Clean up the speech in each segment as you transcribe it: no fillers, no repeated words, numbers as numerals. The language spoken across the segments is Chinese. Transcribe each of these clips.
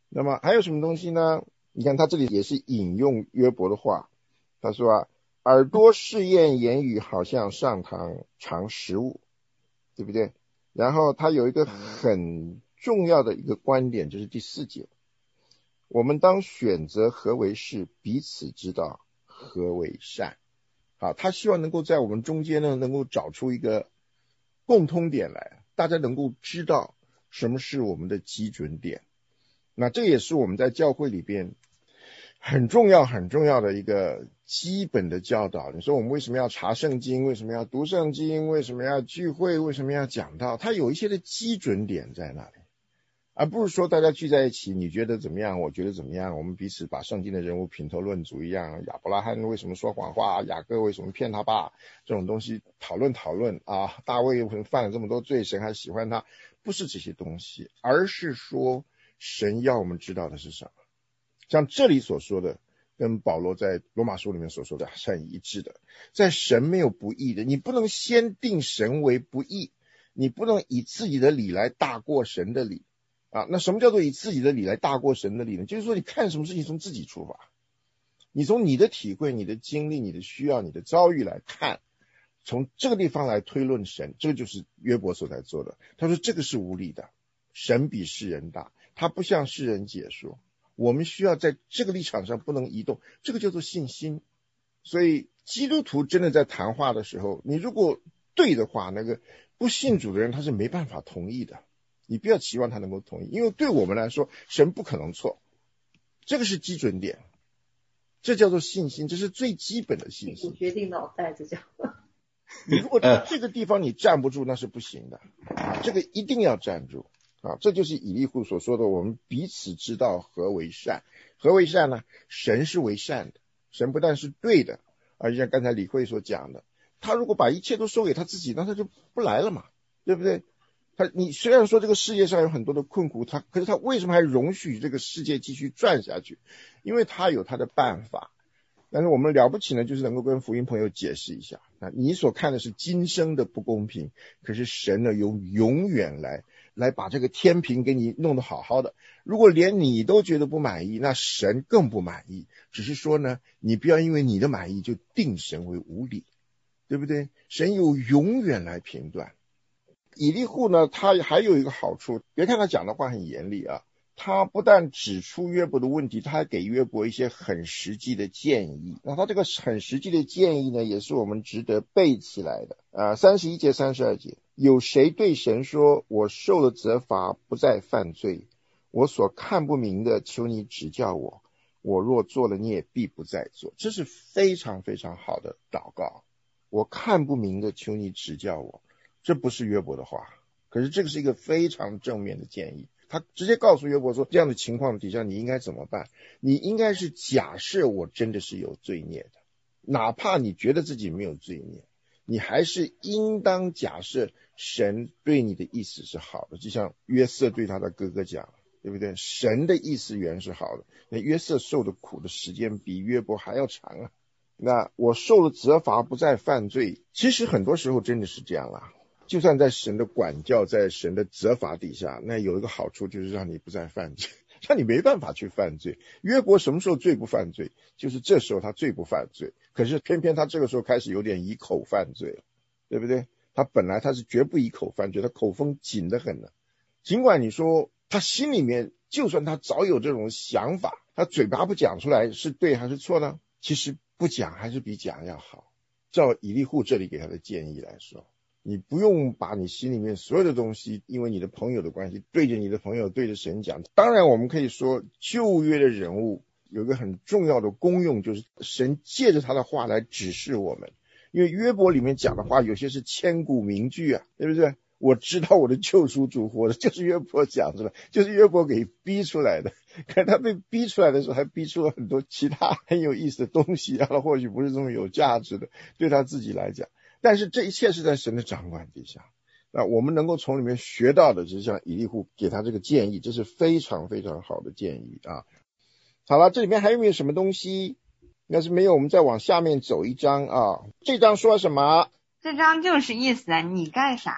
那么还有什么东西呢？你看他这里也是引用约伯的话，他说啊，耳朵试验言语，好像上膛尝食物，对不对？然后他有一个很重要的一个观点，就是第4节，我们当选择何为是，彼此知道何为善。好，他希望能够在我们中间呢，能够找出一个共通点来，大家能够知道什么是我们的基准点。那这也是我们在教会里边很重要很重要的一个基本的教导。你说我们为什么要查圣经，为什么要读圣经，为什么要聚会，为什么要讲道，它有一些的基准点在那里，而不是说大家聚在一起，你觉得怎么样，我觉得怎么样，我们彼此把圣经的人物品头论足一样，亚伯拉罕为什么说谎话，雅各为什么骗他爸，这种东西讨论啊，大卫为什么犯了这么多罪，神还喜欢他，不是这些东西，而是说神要我们知道的是什么。像这里所说的跟保罗在罗马书里面所说的是很一致的，在神没有不义的，你不能先定神为不义，你不能以自己的理来大过神的理啊。那什么叫做以自己的理来大过神的理呢？就是说你看什么事情从自己出发，你从你的体会，你的经历，你的需要，你的遭遇来看，从这个地方来推论神，这个就是约伯所在做的。他说这个是无理的，神比世人大，他不向世人解说，我们需要在这个立场上不能移动，这个叫做信心。所以基督徒真的在谈话的时候，你如果对的话，那个不信主的人他是没办法同意的，你不要期望他能够同意，因为对我们来说神不可能错，这个是基准点，这叫做信心，这是最基本的信心。 决定脑袋这叫你如果这个地方你站不住，那是不行的啊，这个一定要站住啊！这就是以利户所说的，我们彼此知道何为善。何为善呢？神是为善的，神不但是对的，而且像刚才李慧所讲的，他如果把一切都收给他自己，那他就不来了嘛，对不对？你虽然说这个世界上有很多的困苦，可是他为什么还容许这个世界继续转下去？因为他有他的办法。但是我们了不起呢，就是能够跟福音朋友解释一下，你所看的是今生的不公平，可是神呢用永远来把这个天平给你弄得好好的。如果连你都觉得不满意，那神更不满意。只是说呢，你不要因为你的满意就定神为无理，对不对？神有永远来评断。以利户呢，他还有一个好处，别看他讲的话很严厉啊，他不但指出约伯的问题，他还给约伯一些很实际的建议。那他这个很实际的建议呢，也是我们值得背起来的31节32节，有谁对神说，我受了责罚，不再犯罪，我所看不明的，求你指教我，我若做了孽，必不再做。这是非常非常好的祷告，我看不明的，求你指教我。这不是约伯的话，可是这个是一个非常正面的建议。他直接告诉约伯说，这样的情况底下你应该怎么办？你应该是假设我真的是有罪孽的，哪怕你觉得自己没有罪孽，你还是应当假设神对你的意思是好的。就像约瑟对他的哥哥讲，对不对？神的意思原是好的，那约瑟受的苦的时间比约伯还要长啊。那我受了责罚，不再犯罪，其实很多时候真的是这样啦。就算在神的管教，在神的责罚底下，那有一个好处就是让你不再犯罪，让你没办法去犯罪。约伯什么时候最不犯罪？就是这时候他最不犯罪，可是偏偏他这个时候开始有点以口犯罪了，对不对？他本来他是绝不以口犯罪，他口风紧得很的。尽管你说他心里面就算他早有这种想法，他嘴巴不讲出来是对还是错呢？其实不讲还是比讲要好。照以利户这里给他的建议来说，你不用把你心里面所有的东西，因为你的朋友的关系，对着你的朋友，对着神讲。当然我们可以说旧约的人物有一个很重要的功用，就是神借着他的话来指示我们。因为约伯里面讲的话有些是千古名句啊，对不对？我知道我的救赎主活的，就是约伯讲出来，就是约伯给逼出来的。可是他被逼出来的时候，还逼出了很多其他很有意思的东西啊，或许不是这么有价值的，对他自己来讲。但是这一切是在神的掌管底下，那我们能够从里面学到的，就是像以利户给他这个建议，这是非常非常好的建议啊。好了，这里面还有没有什么东西？要是没有，我们再往下面走一章啊。这章说什么？ 这章就是意思你干啥？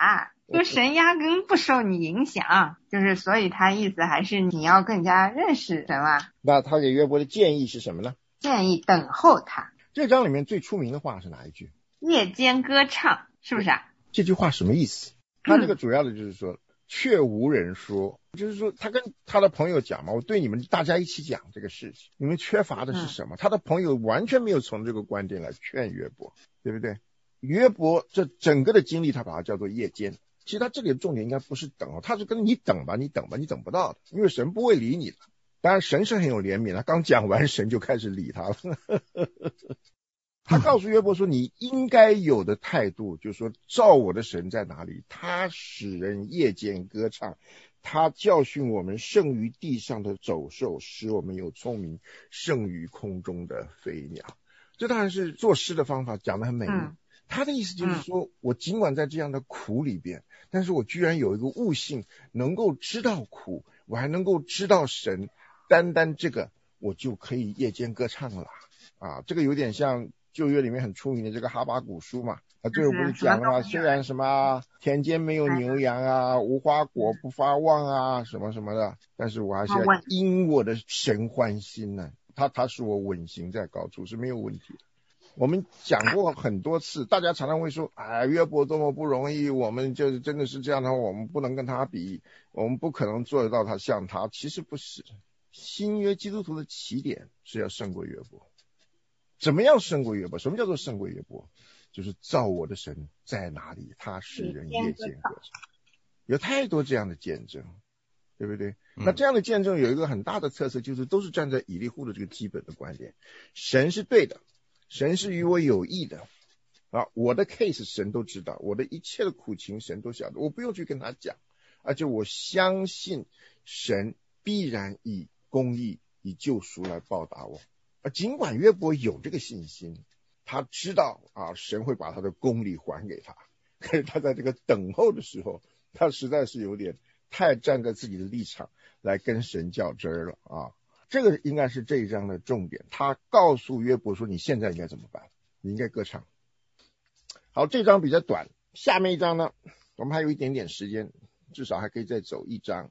就神压根不受你影响，就是所以他意思还是你要更加认识神啊。 那他给约伯的建议是什么呢？ 建议等候他。 这章里面最出名的话是哪一句？ 夜间歌唱，是不是啊？ 这句话什么意思？他这个主要的就是说，却无人说，就是说他跟他的朋友讲嘛，我对你们大家一起讲这个事情，你们缺乏的是什么？他的朋友完全没有从这个观点来劝约伯，对不对？约伯这整个的经历，他把它叫做夜间。其实他这里的重点应该不是等，他是跟你等吧，你等吧，你等不到的，因为神不会理你的。当然神是很有怜悯的，刚讲完神就开始理他了。他告诉约伯说，你应该有的态度就是说，照我的神在哪里，他使人夜间歌唱，他教训我们胜于地上的走兽，使我们有聪明胜于空中的飞鸟。这当然是作诗的方法，讲得很美丽。他的意思就是说，我尽管在这样的苦里边，但是我居然有一个悟性，能够知道苦，我还能够知道神，单单这个我就可以夜间歌唱了啊！这个有点像旧约里面很出名的这个哈巴谷书嘛，最后不是讲了吗？虽然什么田间没有牛羊啊，无花果不发旺啊，什么什么的，但是我还是要因我的神欢心呢。他是我稳行在高处是没有问题的。我们讲过很多次，大家常常会说，哎，约伯多么不容易，我们就是真的是这样的话，我们不能跟他比，我们不可能做得到他像他。其实不是，新约基督徒的起点是要胜过约伯。怎么样胜过约伯？什么叫做胜过约伯？就是照我的神在哪里，他使人夜间歌唱。有太多这样的见证，对不对？那这样的见证有一个很大的特色，就是都是站在以利户的这个基本的观点，神是对的，神是与我有益的啊！我的 case 神都知道，我的一切的苦情神都晓得，我不用去跟他讲，而且我相信神必然以公义、以救赎来报答我。尽管约伯有这个信心，他知道啊，神会把他的公理还给他，可是他在这个等候的时候，他实在是有点太站在自己的立场来跟神较真儿了啊。这个应该是这一章的重点，他告诉约伯说，你现在应该怎么办？你应该歌唱。好，这章比较短，下面一章呢，我们还有一点点时间，至少还可以再走一章。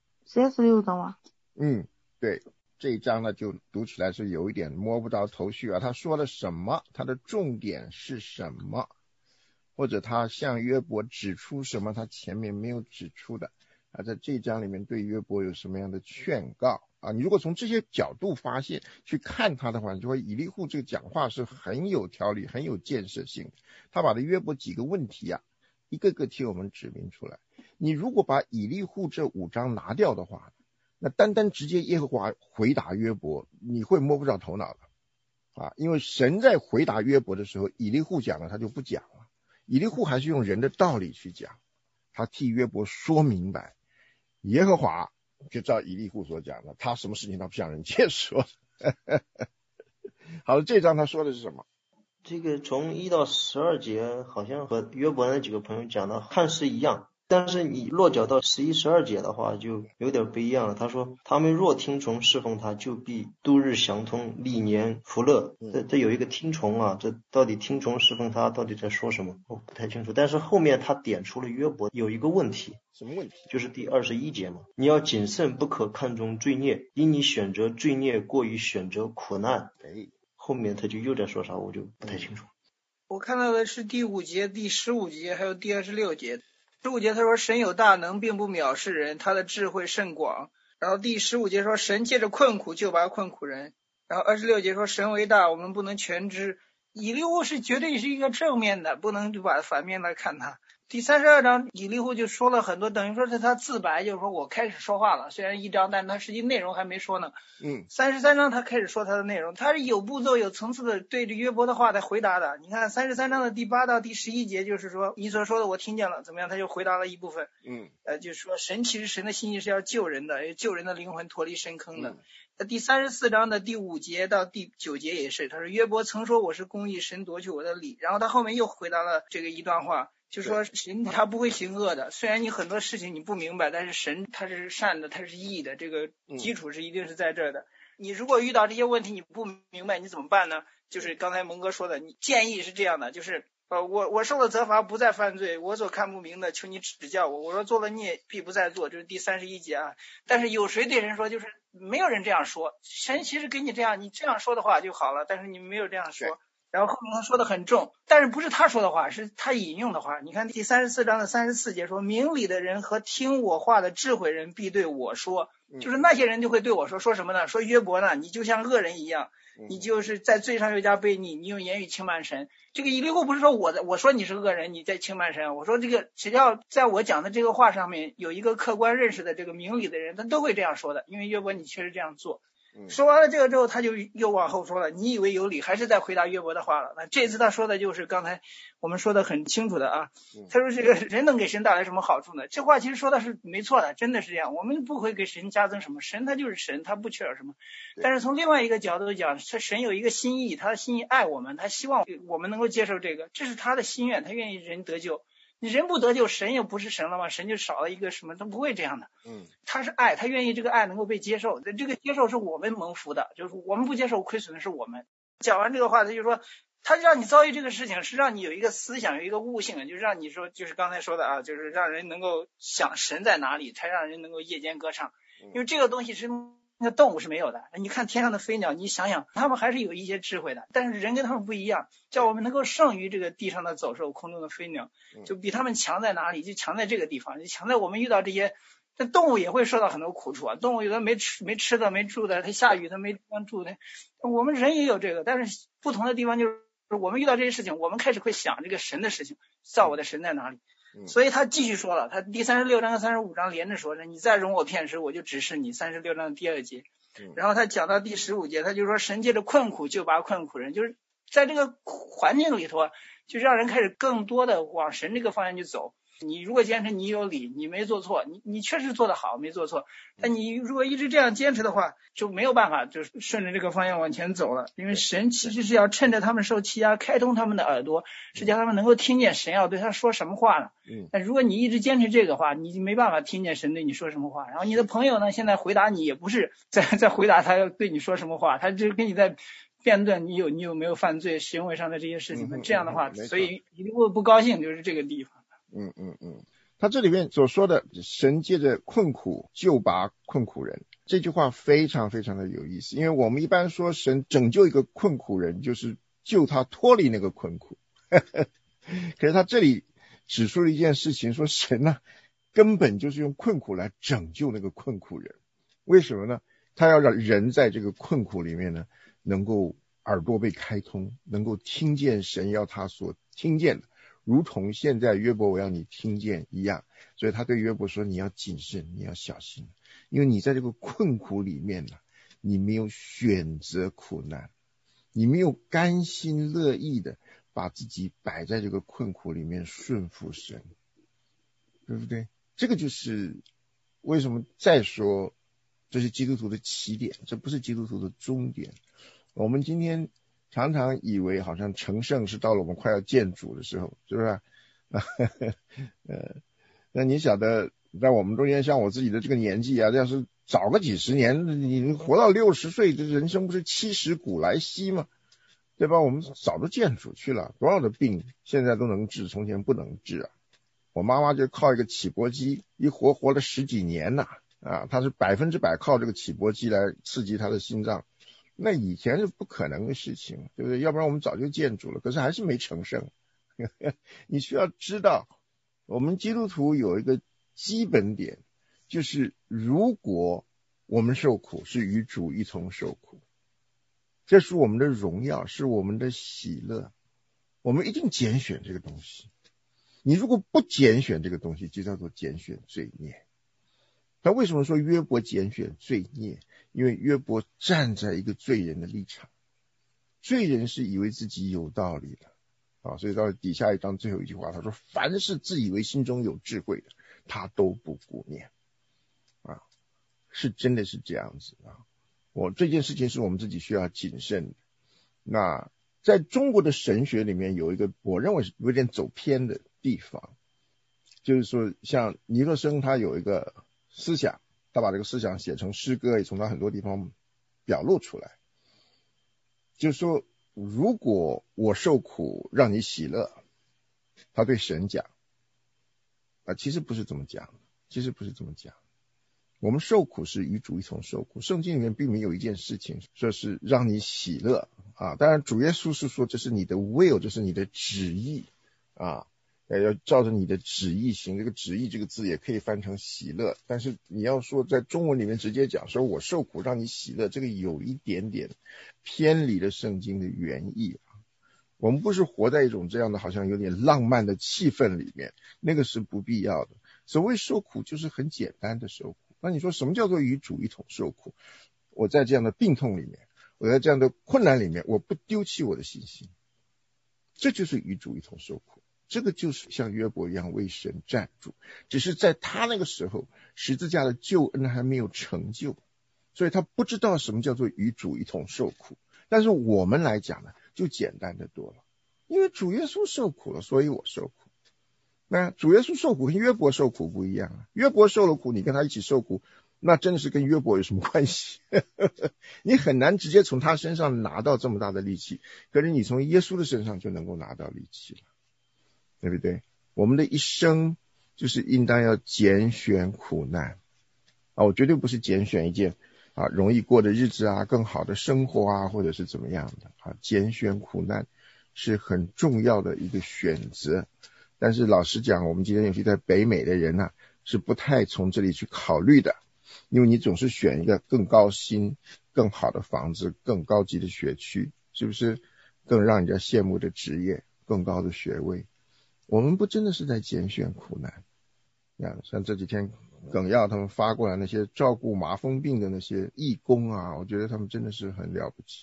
46章吗？ 对，这一章呢就读起来是有一点摸不着头绪啊。他说了什么？他的重点是什么？或者他向约伯指出什么他前面没有指出的？在这一章里面对约伯有什么样的劝告啊？你如果从这些角度发现去看他的话，你就会以利户这个讲话是很有条理、很有建设性的。他把约伯几个问题啊，一个个替我们指明出来。你如果把以利户这5章拿掉的话，那单单直接耶和华回答约伯，你会摸不着头脑的啊！因为神在回答约伯的时候，以利户讲了他就不讲了，以利户还是用人的道理去讲，他替约伯说明白。耶和华就照以利户所讲的，他什么事情他不向人介说。好了，这章他说的是什么？ 这个从1到12节好像和约伯那几个朋友讲的看似一样，但是你落脚到11、12节的话就有点不一样了。他说他们若听从侍奉他，就必度日祥通，历年福乐。这有一个听从啊，这到底听从侍奉他到底在说什么我不太清楚。但是后面他点出了约伯有一个问题。 什么问题？ 就是第21节嘛，你要谨慎，不可看重罪孽，因你选择罪孽过于选择苦难。后面他就又在说啥我就不太清楚。 我看到的是第5节、第15节还有第26节。15节他说神有大能，并不藐视人，他的智慧甚广。然后第15节说神借着困苦救拔困苦人。然后26节说神为大，我们不能全知。以利户是绝对是一个正面的，不能就把反面来看他。第32章以利户就说了很多，等于说是他自白，就是说我开始说话了，虽然一章但他实际内容还没说呢。33章他开始说他的内容，他是有步骤有层次的对着约伯的话在回答的。你看33章的第8到第11节，就是说你所说的我听见了，怎么样，他就回答了一部分。就是说其实神的心意是要救人的，救人的灵魂脱离深坑的。第34章的第5节到第9节也是，他说约伯曾说我是公义，神夺去我的理。然后他后面又回答了这个一段话，就说神他不会行恶的，虽然你很多事情你不明白，但是神他是善的，他是义的，这个基础是一定是在这儿的。你如果遇到这些问题你不明白你怎么办呢？就是刚才蒙哥说的，你建议是这样的，就是我受了责罚，不再犯罪，我所看不明的，求你指教我。我说做了孽，必不再做，这是第31节啊。但是有谁对人说，就是没有人这样说。神其实给你这样，你这样说的话就好了，但是你没有这样说。然后后面他说的很重，但是不是他说的话，是他引用的话。你看第34章的34节说，明理的人和听我话的智慧人必对我说，就是那些人就会对我说什么呢？说约伯呢，你就像恶人一样，你就是在罪上又加悖逆，你用言语轻慢神。这个以利户不是说我说你是恶人，你在轻慢神。我说这个只要在我讲的这个话上面有一个客观认识的这个明理的人，他都会这样说的，因为约伯你确实这样做。说完了这个之后，他就又往后说了，你以为有理，还是在回答约伯的话了。那这次他说的就是刚才我们说的很清楚的啊。他说这个人能给神带来什么好处呢？这话其实说的是没错的，真的是这样。我们不会给神加增什么，神他就是神，他不缺少什么。但是从另外一个角度讲，神有一个心意，他的心意爱我们，他希望我们能够接受这个，这是他的心愿，他愿意人得救。你人不得救，神也不是神了吗？神就少了一个什么，他不会这样的。他是爱，他愿意这个爱能够被接受，这个接受是我们蒙福的，就是我们不接受亏损的是我们。讲完这个话，他就说他让你遭遇这个事情是让你有一个思想，有一个悟性，就是让你说，就是刚才说的啊，就是让人能够想神在哪里，才让人能够夜间歌唱。因为这个东西是那动物是没有的。你看天上的飞鸟，你想想他们还是有一些智慧的，但是人跟他们不一样，叫我们能够胜于这个地上的走兽，空中的飞鸟，就比他们强在哪里？就强在这个地方，就强在我们遇到这些。那动物也会受到很多苦处啊，动物有的没吃的没住的，它下雨它没地方住的。我们人也有这个，但是不同的地方就是我们遇到这些事情，我们开始会想这个神的事情，造我的神在哪里。所以他继续说了，他第36章和35章连着说着，你再容我片时，我就指示你。36章的第2节，然后他讲到第15节，他就说神借着困苦就拔困苦人，就是在这个环境里头，就让人开始更多的往神这个方向去走。你如果坚持你有理，你没做错，你确实做得好，没做错。但你如果一直这样坚持的话，就没有办法就顺着这个方向往前走了。因为神其实是要趁着他们受欺压，开通他们的耳朵，是叫他们能够听见神要对他说什么话呢。但如果你一直坚持这个话，你就没办法听见神对你说什么话。然后你的朋友呢，现在回答你也不是在回答他要对你说什么话，他就跟你在辩论你有没有犯罪行为上的这些事情。这样的话，所以一定会不高兴，就是这个地方。 他这里面所说的神借着困苦救拔困苦人，这句话非常非常的有意思。因为我们一般说神拯救一个困苦人，就是救他脱离那个困苦可是他这里指出了一件事情，说神呢根本就是用困苦来拯救那个困苦人。为什么呢？他要让人在这个困苦里面呢，能够耳朵被开通，能够听见神要他所听见的，如同现在约伯我要你听见一样。所以他对约伯说，你要谨慎，你要小心，因为你在这个困苦里面呢，你没有选择苦难，你没有甘心乐意的把自己摆在这个困苦里面顺服神，对不对？这个就是为什么再说这是基督徒的起点，这不是基督徒的终点。我们今天常常以为好像成圣是到了我们快要见主的时候，是不是那你晓得在我们中间，像我自己的这个年纪啊，要是早个几十年，你活到60岁，这人生不是70古来稀吗？对吧？我们早都见主去了，多少的病现在都能治，从前不能治啊。我妈妈就靠一个起搏机一活了10几年呐，她是100%靠这个起搏机来刺激她的心脏，那以前是不可能的事情，对不对？要不然我们早就见主了，可是还是没成圣你需要知道，我们基督徒有一个基本点，就是如果我们受苦，是与主一同受苦，这是我们的荣耀，是我们的喜乐，我们一定拣选这个东西。你如果不拣选这个东西，就叫做拣选罪孽。那为什么说约伯拣选罪孽？因为约伯站在一个罪人的立场，罪人是以为自己有道理的所以到底下一章最后一句话，他说凡是自以为心中有智慧的，他都不顾念是真的是这样子这件事情是我们自己需要谨慎的。那在中国的神学里面有一个我认为是有点走偏的地方，就是说像尼克生他有一个思想，他把这个思想写成诗歌，也从他很多地方表露出来，就是说如果我受苦让你喜乐， 他对神讲其实不是这么讲，我们受苦是与主一同受苦，圣经里面并没有一件事情说是让你喜乐当然主耶稣是说这是你的 will， 这是你的旨意要照着你的旨意行。这个旨意这个字也可以翻成喜乐，但是你要说在中文里面直接讲说我受苦让你喜乐，这个有一点点偏离了圣经的原意我们不是活在一种这样的好像有点浪漫的气氛里面，那个是不必要的。所谓受苦就是很简单的受苦。那你说什么叫做与主一同受苦？我在这样的病痛里面，我在这样的困难里面，我不丢弃我的信心，这就是与主一同受苦。这个就是像约伯一样为神站住，只是在他那个时候十字架的救恩还没有成就，所以他不知道什么叫做与主一同受苦。但是我们来讲呢就简单的多了，因为主耶稣受苦了，所以我受苦。那主耶稣受苦跟约伯受苦不一样约伯受了苦，你跟他一起受苦，那真的是跟约伯有什么关系你很难直接从他身上拿到这么大的力气，可是你从耶稣的身上就能够拿到力气了，对不对？我们的一生就是应当要拣选苦难我绝对不是拣选一件容易过的日子更好的生活或者是怎么样的拣选苦难是很重要的一个选择。但是老实讲，我们今天尤其在北美的人是不太从这里去考虑的，因为你总是选一个更高薪更好的房子更高级的学区，是不是更让人家羡慕的职业更高的学位。我们不真的是在拣选苦难像这几天耿耀他们发过来那些照顾麻风病的那些义工我觉得他们真的是很了不起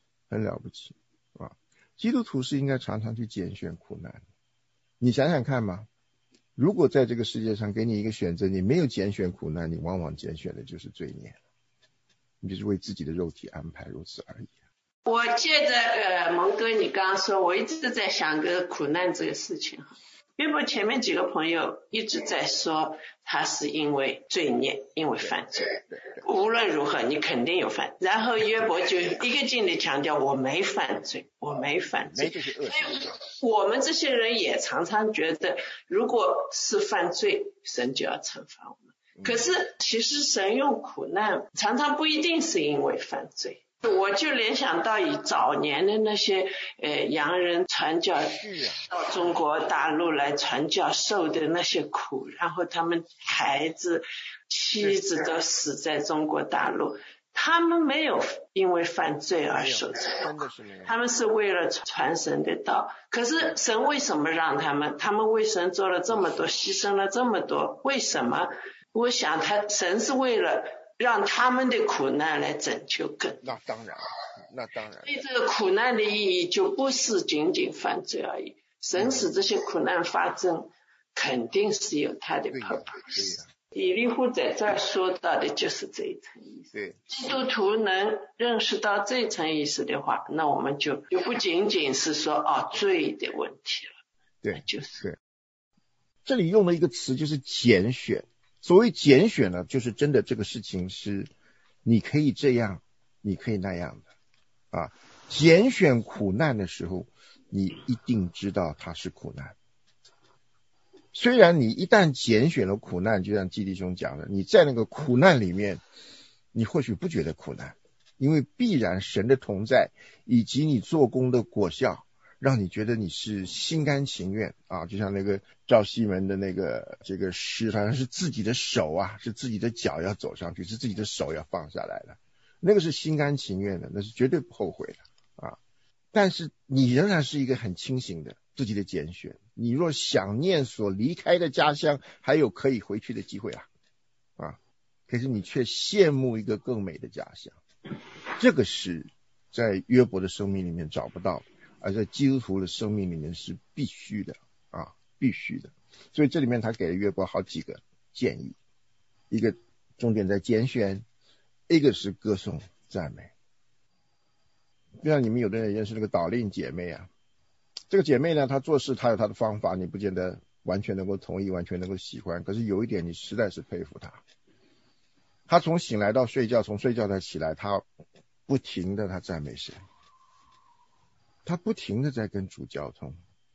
基督徒是应该常常去拣选苦难。你想想看嘛，如果在这个世界上给你一个选择，你没有拣选苦难，你往往拣选的就是罪孽，你就是为自己的肉体安排，如此而已。 我借着蒙哥你刚刚说，我一直在想个苦难这个事情约伯前面几个朋友一直在说他是因为罪孽，因为犯罪，无论如何你肯定有犯，然后约伯就一个劲地强调我没犯罪。所以我们这些人也常常觉得如果是犯罪神就要惩罚我们，可是其实神用苦难常常不一定是因为犯罪。我就联想到以早年的那些洋人传教到中国大陆来传教受的那些苦，然后他们孩子妻子都死在中国大陆，他们没有因为犯罪而受这苦，他们是为了传神的道。可是神为什么让他们为神做了这么多，牺牲了这么多，为什么？我想神是为了让他们的苦难来拯救更多。 那当然。 所以这个苦难的意义就不是仅仅犯罪而已，神使这些苦难发生肯定是有他的 purpose。以利户在这儿说到的就是这一层意思。基督徒能认识到这一层意思的话，那我们就不仅仅是说罪的问题了。 对， 就是这里用了一个词就是拣选。所谓拣选呢，就是真的这个事情是你可以这样你可以那样的拣选苦难的时候，你一定知道它是苦难。虽然你一旦拣选了苦难，就像基弟兄讲的，你在那个苦难里面你或许不觉得苦难，因为必然神的同在以及你做工的果效让你觉得你是心甘情愿就像那个赵西门的这个诗，好像是自己的手是自己的脚要走上去，是自己的手要放下来的，那个是心甘情愿的，那是绝对不后悔的但是你仍然是一个很清醒的自己的拣选，你若想念所离开的家乡，还有可以回去的机会可是你却羡慕一个更美的家乡，这个是在约伯的生命里面找不到的，而在基督徒的生命里面是必须的必须的。所以这里面他给了约伯好几个建议，一个重点在拣选，一个是歌颂赞美。就像你们有的人认识那个导令姐妹这个姐妹呢，她做事她有她的方法，你不见得完全能够同意，完全能够喜欢，可是有一点你实在是佩服她，她从醒来到睡觉，从睡觉到起来，她不停的她赞美神，她不停的在跟主交通，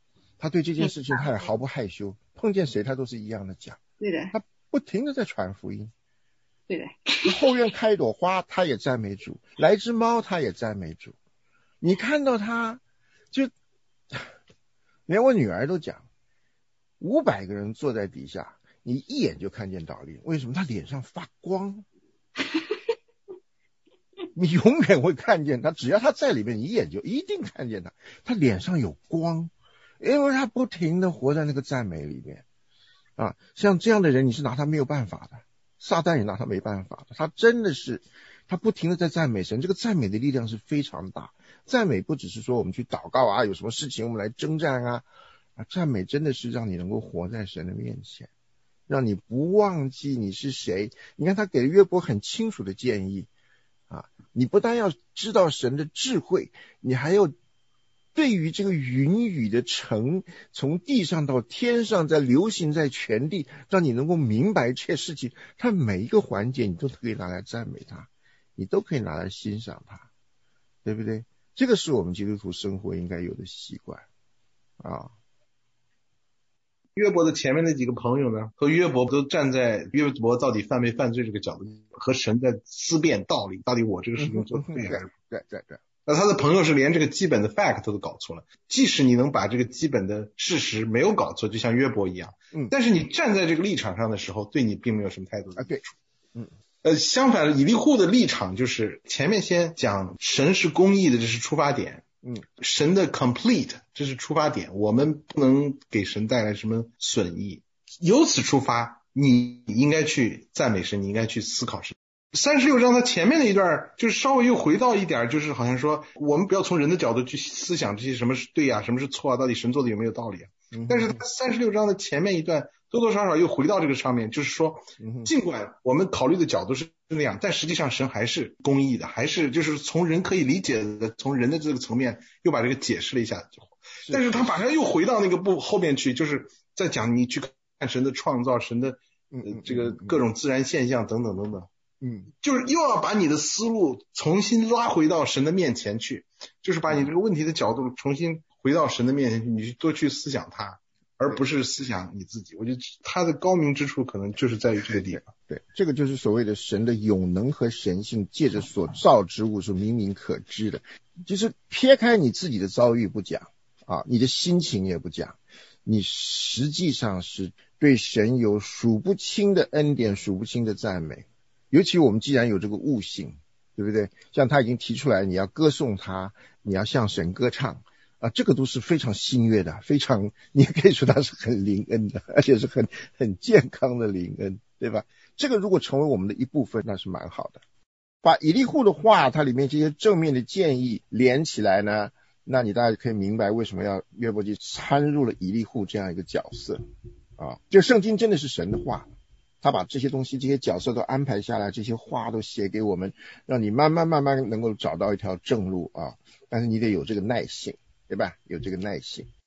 他对这件事情他也毫不害羞，碰见谁他都是一样的讲。 对的， 他不停的在传福音。 对的。 后院开一朵花，他也赞美主；来只猫，他也赞美主。你看到他，就连我女儿都讲，500个人坐在底下，你一眼就看见祷利。为什么？他脸上发光。你永远会看见他，只要他在里面，你一眼就一定看见他。他脸上有光，因为他不停的活在那个赞美里面啊。像这样的人，你是拿他没有办法的，撒旦也拿他没办法的。他真的是，他不停的在赞美神，这个赞美的力量是非常大。赞美不只是说我们去祷告啊，有什么事情我们来征战啊，赞美真的是让你能够活在神的面前，让你不忘记你是谁。你看他给约伯很清楚的建议啊，你不但要知道神的智慧，你还要对于这个云雨的城，从地上到天上，在流行在全地，让你能够明白这些事情，它每一个环节你都可以拿来赞美它，你都可以拿来欣赏它，对不对？这个是我们基督徒生活应该有的习惯啊。 约伯的前面那几个朋友呢，和约伯都站在约伯到底犯没犯罪这个角度，和神在思辨道理，到底我这个事情做对还是对。 那他的朋友是连这个基本的 fact 都搞错了，即使你能把这个基本的事实没有搞错，就像约伯一样，但是你站在这个立场上的时候，对你并没有什么太多的益处。相反，以利户的立场就是前面先讲神是公义的，这是出发点。神的 complete 这是出发点，我们不能给神带来什么损益。由此出发，你应该去赞美神，你应该去思考神。36章他前面那一段就是稍微又回到一点，就是好像说我们不要从人的角度去思想这些什么是对啊，什么是错啊，到底神做的有没有道理啊。但是他36章的前面一段多多少少又回到这个上面，就是说尽管我们考虑的角度是那样，但实际上神还是公义的，还是就是从人可以理解的，从人的这个层面又把这个解释了一下。但是他马上又回到那个后面去，就是在讲你去看神的创造，神的这个各种自然现象等等等等。就是又要把你的思路重新拉回到神的面前去，就是把你这个问题的角度重新回到神的面前去，你多去思想它，而不是思想你自己。我觉得他的高明之处可能就是在于这个地方。 对，这个就是所谓的神的永能和神性，借着所造之物是明明可知的。就是撇开你自己的遭遇不讲啊，你的心情也不讲，你实际上是对神有数不清的恩典，数不清的赞美。尤其我们既然有这个悟性，对不对？像他已经提出来，你要歌颂他，你要向神歌唱啊，这个都是非常新悦的，非常，你也可以说它是很灵恩的，而且是很健康的灵恩，对吧？这个如果成为我们的一部分，那是蛮好的。把以利户的话，它里面这些正面的建议连起来呢，那你大家可以明白为什么要约伯记掺入了以利户这样一个角色啊。这圣经真的是神的话。他把这些东西这些角色都安排下来，这些话都写给我们，让你慢慢能够找到一条正路啊。但是你得有这个耐性，对吧？有这个耐性。